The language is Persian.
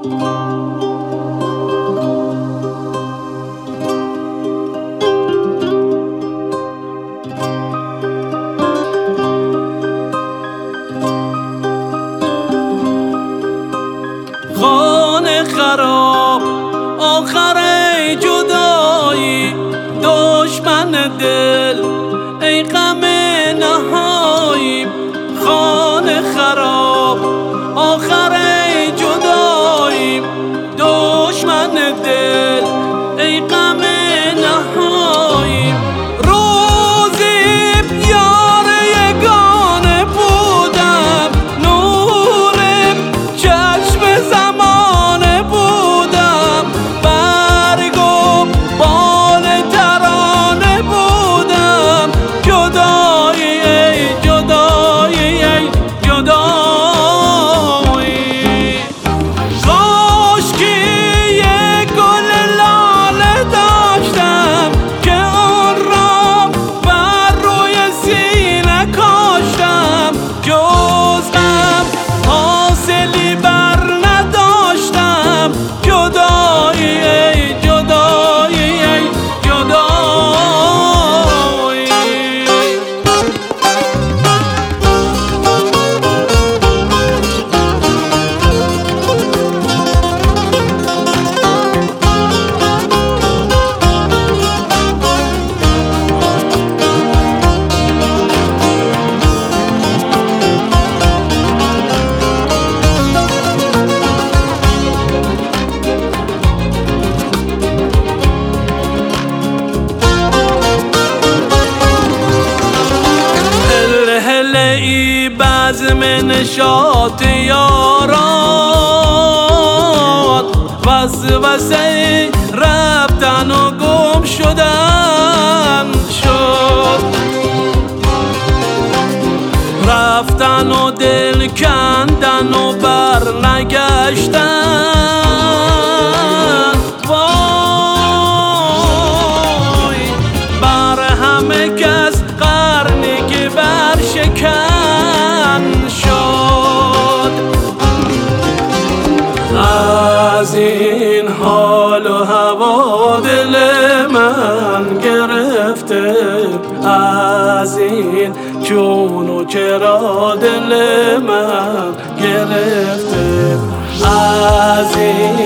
خانه خراب آخر جدایی، دشمن دل ای غم نهایی. خانه خراب آخر جدایی، دشمن دل ای غم نهایی. روزی یار یگانه بودم، نور چشم زمانه بودم، برگ و بال ترانه بودم. جدایی ای جدایی ای جدایی. کاشکی یک گل لاله داشتم که آن را بر روی سینه کاشتم. جز غم حاصلی بر نداشتم. جدایی ای جدایی ای جدایی. ای بزم نشاط یاران، وسوسه رفتن و گم شدن شد. رفتن و دل کندن و بر نگشتن. وای بر همه کس قرنی که بر شکن شد. از این حال و هوا دل من گرفته، از این جون و چرا دل من گرفته، از این